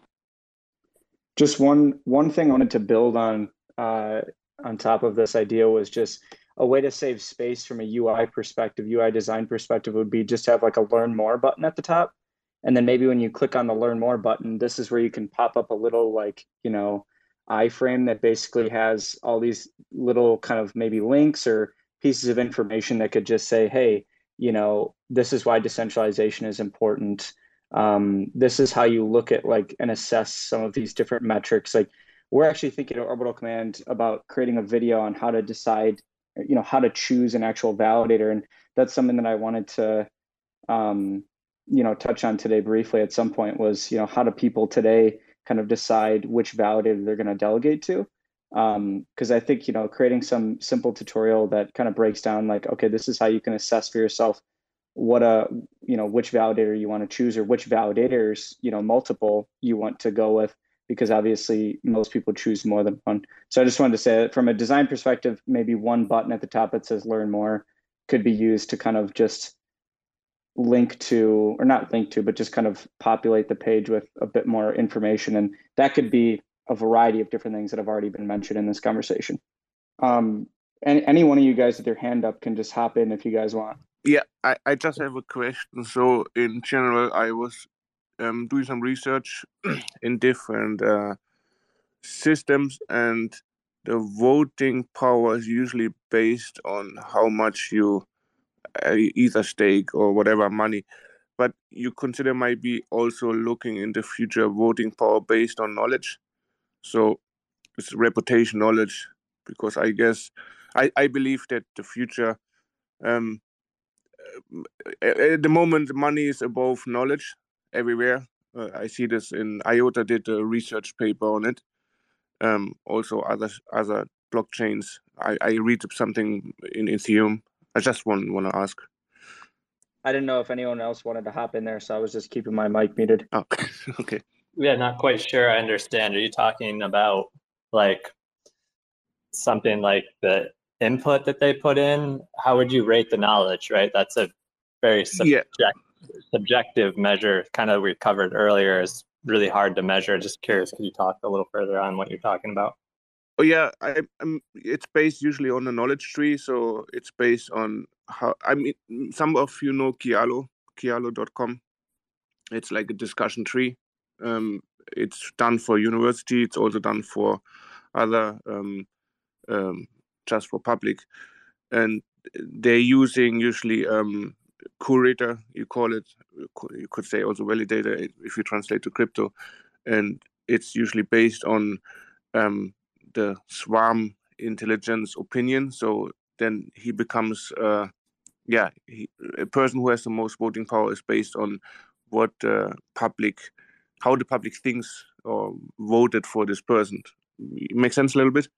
Just one one thing I wanted to build on uh, on top of this idea was just a way to save space from a U I perspective, U I design perspective would be just to have like a learn more button at the top. And then maybe when you click on the learn more button, this is where you can pop up a little like, you know, iframe that basically has all these little kind of maybe links or pieces of information that could just say, hey, you know, this is why decentralization is important. Um, this is how you look at like and assess some of these different metrics. Like we're actually thinking at Orbital Command about creating a video on how to decide, you know, how to choose an actual validator. And that's something that I wanted to, um, you know, touch on today briefly at some point was, you know, how do people today kind of decide which validator they're going to delegate to? Um, because I think, you know, creating some simple tutorial that kind of breaks down like, okay, this is how you can assess for yourself what a, you know, which validator you want to choose or which validators, you know, multiple you want to go with, because obviously most people choose more than one. So I just wanted to say that from a design perspective, maybe one button at the top that says learn more could be used to kind of just link to, or not link to, but just kind of populate the page with a bit more information. And that could be a variety of different things that have already been mentioned in this conversation. Um, any, any one of you guys with your hand up can just hop in if you guys want. Yeah, I, I just have a question. So in general, I was um, doing some research in different uh, systems, and the voting power is usually based on how much you uh, either stake or whatever money. But you consider maybe also looking in the future voting power based on knowledge. So it's reputation knowledge, because I guess I, I believe that the future, um, at the moment, money is above knowledge everywhere. Uh, I see this in IOTA did a research paper on it. Um, also other other blockchains. I, I read something in Ethereum. I just want want to ask. I didn't know if anyone else wanted to hop in there, so I was just keeping my mic muted. Oh, okay. Yeah, not quite sure I understand. Are you talking about like something like the input that they put in? How would you rate the knowledge, right? That's a very subject, yeah. subjective measure, kind of we covered earlier, is really hard to measure. Just curious, could you talk a little further on what you're talking about? Oh yeah, I, I'm. It's based usually on a knowledge tree, so it's based on how. I mean, some of you know Kialo, Kialo dot com. It's like a discussion tree. Um, it's done for university. It's also done for other, um, um, just for public, and they're using usually um, curator. You call it. You could say also validator if you translate to crypto, and it's usually based on um, the swarm intelligence opinion. So then he becomes, uh, yeah, he, a person who has the most voting power is based on what the public, how the public thinks or voted for this person. Makes sense a little bit?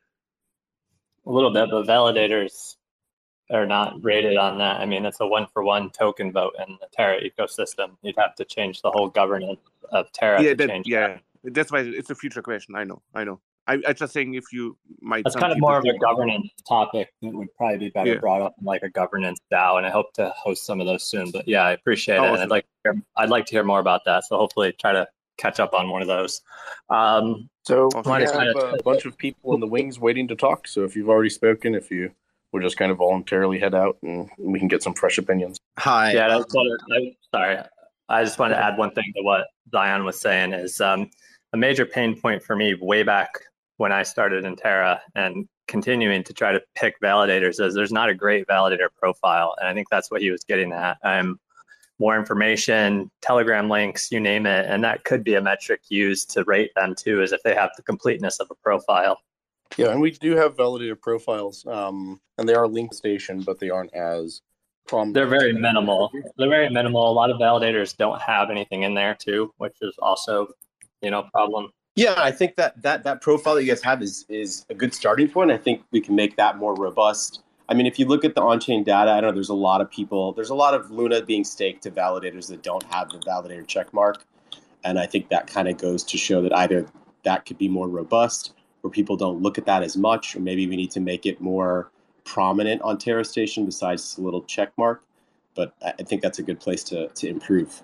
A little bit, but validators are not rated on that. I mean, it's a one-for-one token vote in the Terra ecosystem. You'd have to change the whole governance of Terra yeah, to that, change yeah. that. That's why it's a future question. I know, I know. I, I'm just saying if you might... That's kind of more of a governance topic that would probably be better yeah. brought up in like a governance DAO, and I hope to host some of those soon. But yeah, I appreciate oh, it, awesome. and I'd like to hear, I'd like to hear more about that. So hopefully try to catch up on one of those. Um, so awesome. we have kind of, a bunch of people in the wings waiting to talk. So if you've already spoken, if you will just kind of voluntarily head out and we can get some fresh opinions. Hi. Yeah, that's what I, sorry. I just wanted to add one thing to what Zion was saying is um, a major pain point for me way back when I started in Terra and continuing to try to pick validators is there's not a great validator profile. And I think that's what he was getting at. Um, more information, Telegram links, you name it. And that could be a metric used to rate them too, is if they have the completeness of a profile. Yeah, and we do have validator profiles, um, and they are linked station, but they aren't as prominent. They're very minimal. They're very minimal. A lot of validators don't have anything in there too, which is also, you know, a problem. Yeah, I think that that that profile that you guys have is is a good starting point. I think we can make that more robust. I mean, if you look at the on-chain data, I know there's a lot of people, there's a lot of Luna being staked to validators that don't have the validator check mark. And I think that kind of goes to show that either that could be more robust, where people don't look at that as much, or maybe we need to make it more prominent on Terra Station besides a little check mark. But I think that's a good place to to improve.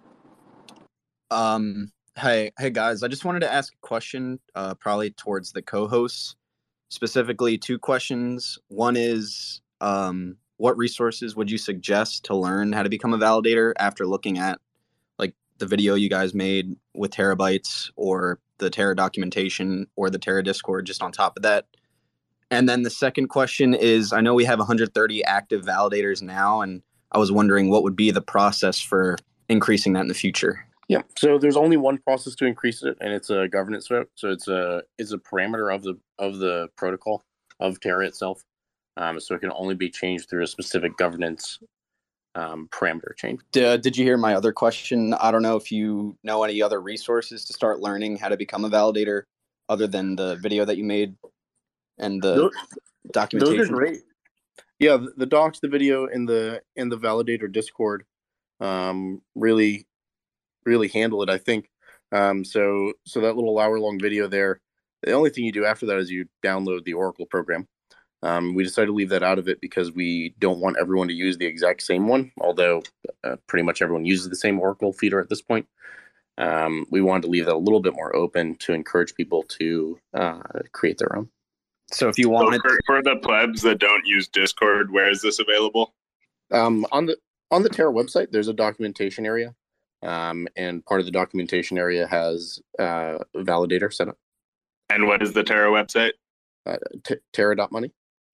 Um, hey, hey guys, I just wanted to ask a question, uh, probably towards the co-hosts. Specifically, two questions. One is, um, what resources would you suggest to learn how to become a validator after looking at like the video you guys made with Terabytes, or the Terra documentation, or the Terra Discord just on top of that? And then the second question is, I know we have one hundred thirty active validators now, and I was wondering what would be the process for increasing that in the future. Yeah, so there's only one process to increase it, and it's a governance vote. So it's a it's a parameter of the of the protocol of Terra itself. Um, so it can only be changed through a specific governance um, parameter change. D- did you hear my other question? I don't know if you know any other resources to start learning how to become a validator other than the video that you made and the those, documentation. Those are great. Yeah, the, the docs, the video, and the and the validator Discord um, really. really handle it, I think. Um, so so that little hour long video there, the only thing you do after that is you download the Oracle program. Um, we decided to leave that out of it because we don't want everyone to use the exact same one, although uh, pretty much everyone uses the same Oracle feeder at this point. Um, we wanted to leave that a little bit more open to encourage people to uh, create their own. So if you wanted so for, for the plebs that don't use Discord, where is this available? Um, on the on the Terra website, there's a documentation area. Um, and part of the documentation area has uh, a validator set up. And what is the Terra website? Uh, t- Terra dot money.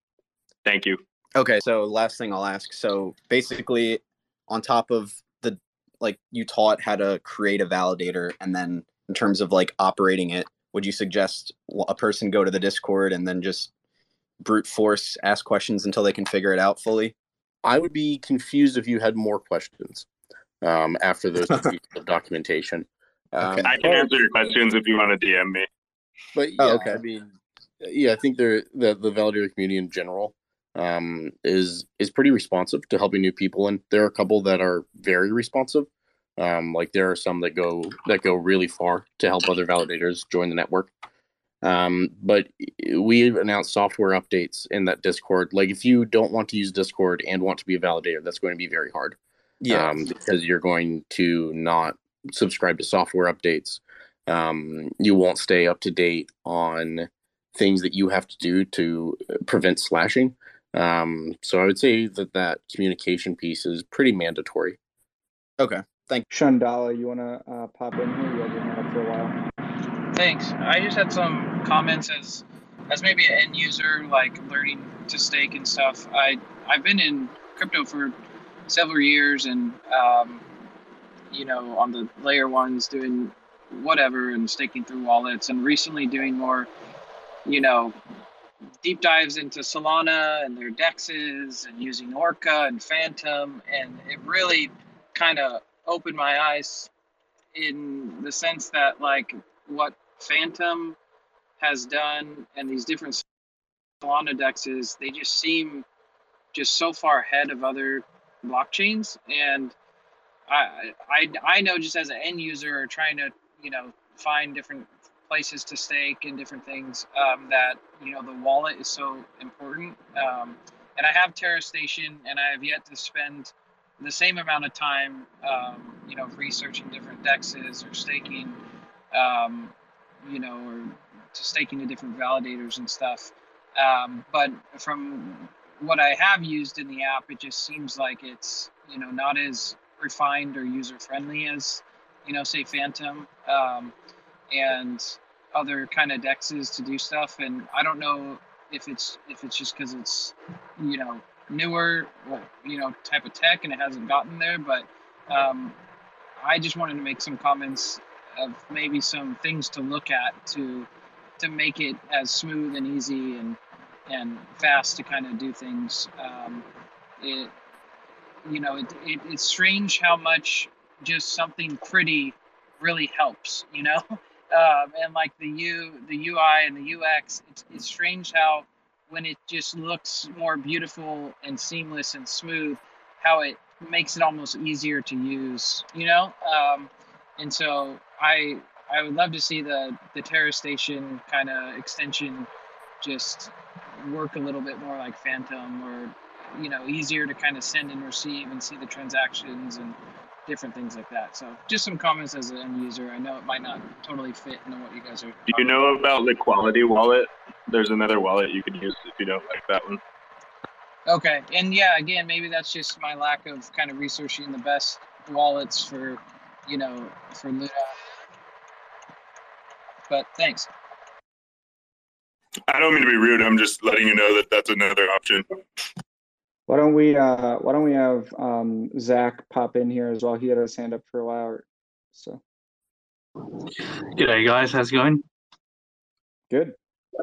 Thank you. Okay, so last thing I'll ask. So basically, on top of the, like, you taught how to create a validator, and then in terms of like operating it, would you suggest a person go to the Discord and then just brute force ask questions until they can figure it out fully? I would be confused if you had more questions. Um, after those pieces of documentation. Um, okay. I can answer your questions if you want to D M me. But yeah, oh, okay. I mean, yeah, I think they're, the the validator community in general um, is is pretty responsive to helping new people, and there are a couple that are very responsive. Um, like there are some that go that go really far to help other validators join the network. Um, but we announced software updates in that Discord. Like if you don't want to use Discord and want to be a validator, that's going to be very hard. Yeah, um, because you're going to not subscribe to software updates. Um, you won't stay up to date on things that you have to do to prevent slashing. Um, so I would say that that communication piece is pretty mandatory. Okay, thank you. Shandala, you want to uh, pop in here? You had your hand up for a while. Thanks. I just had some comments as as maybe an end user, like learning to stake and stuff. I I've been in crypto for several years, and um, you know, on the layer ones doing whatever and staking through wallets, and recently doing more, you know, deep dives into Solana and their dexes and using Orca and Phantom, and it really kind of opened my eyes in the sense that like what Phantom has done and these different Solana dexes, they just seem just so far ahead of other blockchains. And I, I I know just as an end user trying to, you know, find different places to stake and different things, um, that, you know, the wallet is so important. Um, and I have Terra Station, and I have yet to spend the same amount of time, um, you know, researching different dexes or staking, um, you know, or to staking to different validators and stuff. Um, but from what I have used in the app, it just seems like it's, you know, not as refined or user friendly as, you know, say Phantom um, and other kind of D E Xs to do stuff. And I don't know if it's if it's just because it's, you know, newer, you know, type of tech and it hasn't gotten there, but um, I just wanted to make some comments of maybe some things to look at to to make it as smooth and easy and and fast to kind of do things. Um, it you know it, it it's strange how much just something pretty really helps. You know, um, and like the U the U I and the U X, it's it's strange how when it just looks more beautiful and seamless and smooth, how it makes it almost easier to use, you know? Um, and so I I would love to see the, the Terra Station kind of extension just work a little bit more like Phantom, or, you know, easier to kind of send and receive and see the transactions and different things like that. So just some comments as an end user. I know it might not totally fit into what you guys are Do you talking know about the Quality wallet? There's another wallet you could use if you don't like that one. Okay, and yeah, again, maybe that's just my lack of kind of researching the best wallets for, you know, for Luna. But thanks. I don't mean to be rude. I'm just letting you know that that's another option. Why don't we uh why don't we have um Zach pop in here as well? He had his hand up for a while. So G'day guys, how's it going? Good.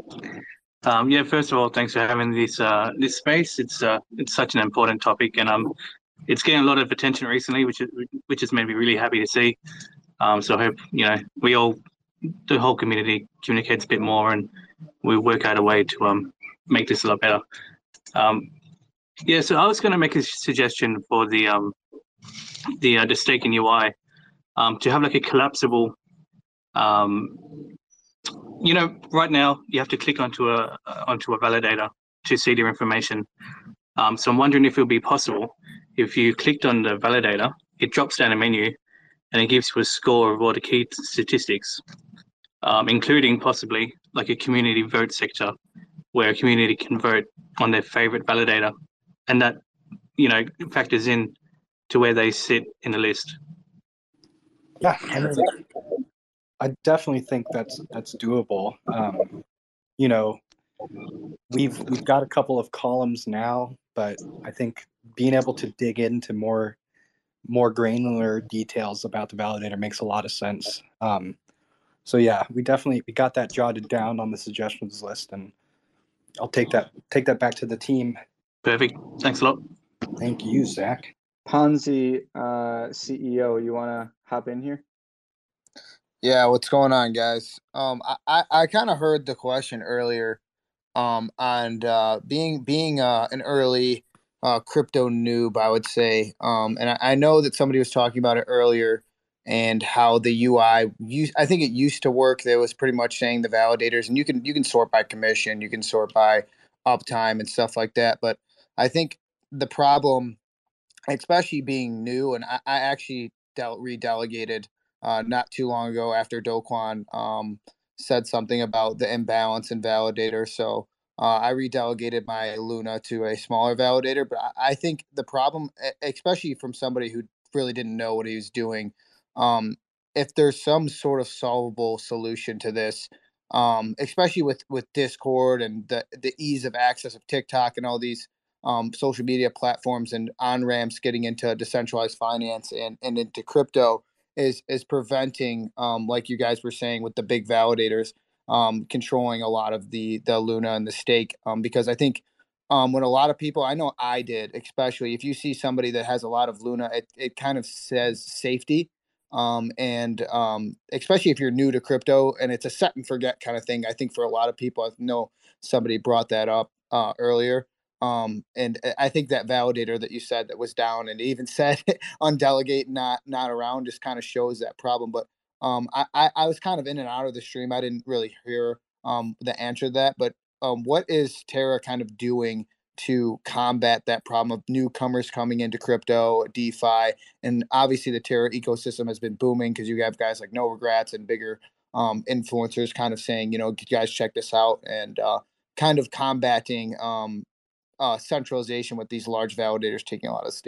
Um, yeah, first of all, thanks for having this uh, this space. It's uh, it's such an important topic, and um, it's getting a lot of attention recently, which is which has made me really happy to see. Um, so I hope you know we all, the whole community, communicates a bit more, and we work out a way to um make this a lot better. Um, yeah, so I was going to make a suggestion for the um the uh, the staking U I, um, to have like a collapsible um. You know, right now you have to click onto a onto a validator to see their information. Um, so I'm wondering if it would be possible if you clicked on the validator, it drops down a menu, and it gives you a score of all the key statistics, um, including possibly like a community vote sector, where a community can vote on their favorite validator, and that you know factors in to where they sit in the list. Yeah, I mean, I definitely think that's that's doable. Um, you know, we've we've got a couple of columns now, but I think being able to dig into more more granular details about the validator makes a lot of sense. Um, so yeah, we definitely we got that jotted down on the suggestions list, and I'll take that take that back to the team. Perfect. Thanks a lot. Thank you, Zach. Ponzi uh, C E O, you want to hop in here? Yeah, what's going on, guys? Um, I I, I kind of heard the question earlier, um, on uh, being being uh, an early uh, crypto noob, I would say, um, and I, I know that somebody was talking about it earlier, and how the U I used, I think it used to work. There was pretty much saying the validators, and you can you can sort by commission, you can sort by uptime and stuff like that. But I think the problem, especially being new, and I, I actually del- redelegated. Uh, not too long ago after Do Kwon um, said something about the imbalance in validator. So uh, I redelegated my Luna to a smaller validator. But I, I think the problem, especially from somebody who really didn't know what he was doing, um, if there's some sort of solvable solution to this, um, especially with, with Discord and the, the ease of access of TikTok and all these um, social media platforms and on-ramps getting into decentralized finance and, and into crypto, is is preventing, um, like you guys were saying, with the big validators um, controlling a lot of the the Luna and the stake. Um, because I think um, when a lot of people, I know I did, especially if you see somebody that has a lot of Luna, it, it kind of says safety. Um, and um, especially if you're new to crypto and it's a set and forget kind of thing. I think for a lot of people, I know somebody brought that up uh, earlier. Um, and I think that validator that you said that was down and even said on delegate not not around just kind of shows that problem. But um, I, I, I was kind of in and out of the stream. I didn't really hear um, the answer to that. But um, what is Terra kind of doing to combat that problem of newcomers coming into crypto, DeFi? And obviously the Terra ecosystem has been booming because you have guys like No Regrets and bigger um, influencers kind of saying, you know, guys, check this out, and uh, kind of combating um, Uh, centralization with these large validators taking a lot of stake.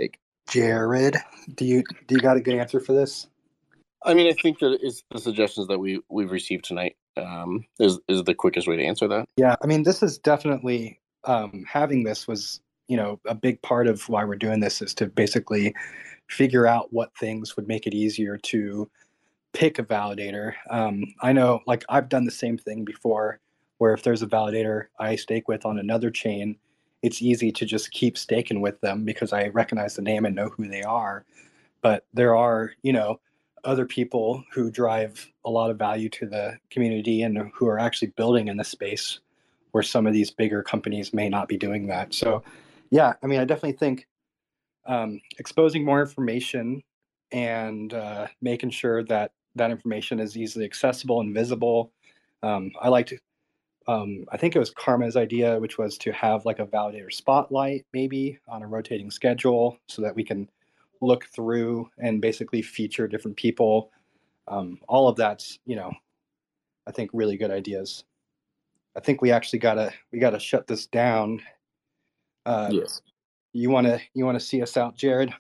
Jared, do you do you got a good answer for this? I mean, I think that is the suggestions that we we've received tonight um, is is the quickest way to answer that. Yeah, I mean, this is definitely um, having this was you know a big part of why we're doing this is to basically figure out what things would make it easier to pick a validator. Um, I know, like I've done the same thing before, where if there's a validator I stake with on another chain, it's easy to just keep staking with them because I recognize the name and know who they are. But there are, you know, other people who drive a lot of value to the community and who are actually building in the space where some of these bigger companies may not be doing that. So, yeah, I mean, I definitely think um, exposing more information and uh, making sure that that information is easily accessible and visible. Um, I like to, um, I think it was Karma's idea, which was to have like a validator spotlight maybe on a rotating schedule so that we can look through and basically feature different people. Um, all of that's, you know, I think really good ideas. I think we actually gotta, we gotta shut this down. Uh, yes. You wanna, you wanna see us out, Jared?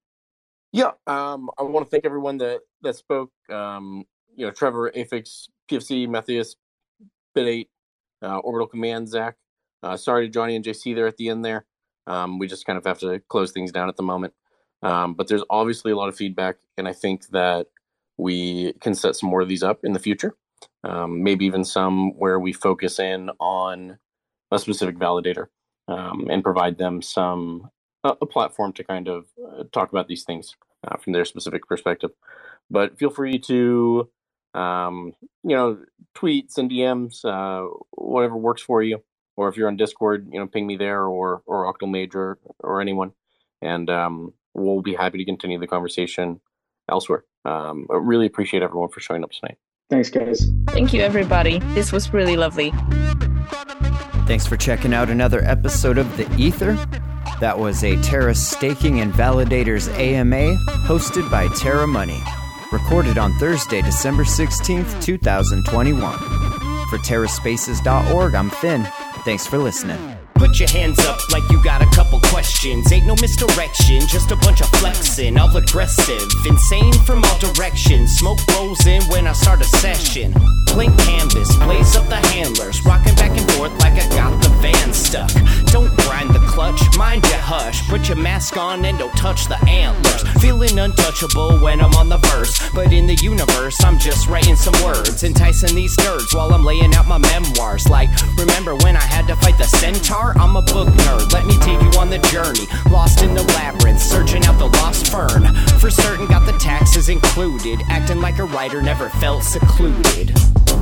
Yeah, um, I want to thank everyone that that spoke. Um, you know, Trevor, Afix, P F C, Matthias, Bit eight, uh, Orbital Command, Zach. Uh, sorry to Johnny and J C there at the end there. Um, we just kind of have to close things down at the moment. Um, but there's obviously a lot of feedback, and I think that we can set some more of these up in the future. Um, maybe even some where we focus in on a specific validator um, and provide them some a platform to kind of uh, talk about these things uh, from their specific perspective. But feel free to, um, you know, tweet, send D Ms, uh, whatever works for you. Or if you're on Discord, you know, ping me there or or Octomage or, or anyone. And um, we'll be happy to continue the conversation elsewhere. Um, I really appreciate everyone for showing up tonight. Thanks, guys. Thank you, everybody. This was really lovely. Thanks for checking out another episode of The Ether. That was a Terra Staking and Validators A M A hosted by Terra Money. Recorded on Thursday, December sixteenth, twenty twenty-one. For terra spaces dot org, I'm Finn. Thanks for listening. Put your hands up like you got a couple questions. Ain't no misdirection, just a bunch of flexing. All aggressive, insane from all directions. Smoke rolls in when I start a session. Blank canvas, blaze up the handlers. Rocking back and forth like I got the van stuck. Don't grind the clutch, mind your hush. Put your mask on and don't touch the antlers. Feeling untouchable when I'm on the verse. But in the universe, I'm just writing some words. Enticing these nerds while I'm laying out my memoirs. Like, remember when I had to fight the centaur? I'm a book nerd, let me take you on the journey. Lost in the labyrinth, searching out the lost fern. For certain, got the taxes included. Acting like a writer, never felt secluded.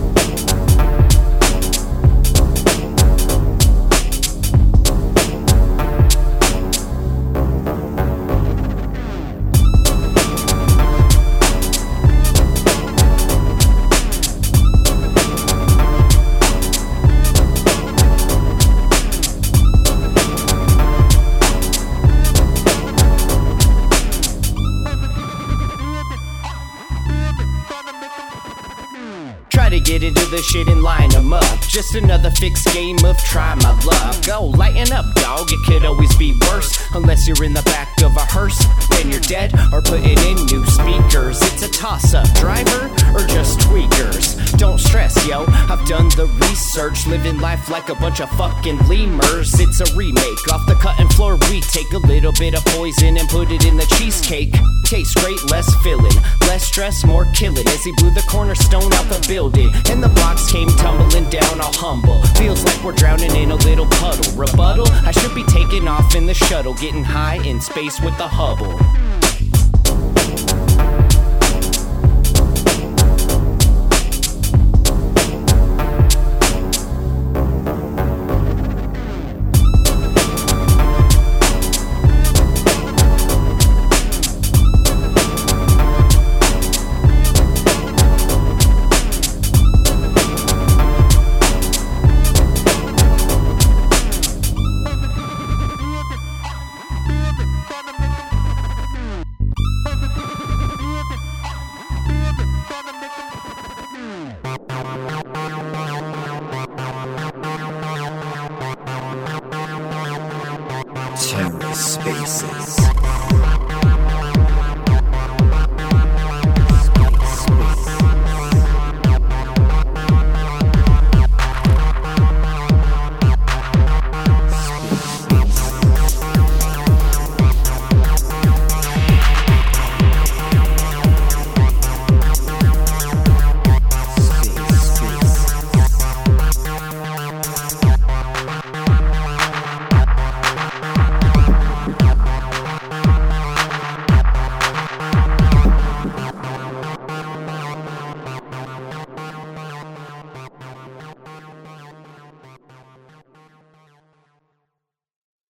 Get into the shit and line them up. Just another fixed game of try my luck. Go, lighten up, dog, it could always be worse. Unless you're in the back of a hearse, then you're dead or putting in new speakers. It's a toss-up, driver or just tweakers. Don't stress, yo, I've done the research. Living life like a bunch of fucking lemurs. It's a remake, off the cutting floor we take a little bit of poison and put it in the cheesecake. Tastes great, less filling, less stress, more killing. As he blew the cornerstone out the building and the blocks came tumbling down, all humble. Feels like we're drowning in a little puddle. Rebuttal, I should be taking off in the shuttle, getting high in space with the Hubble. TerraSpaces.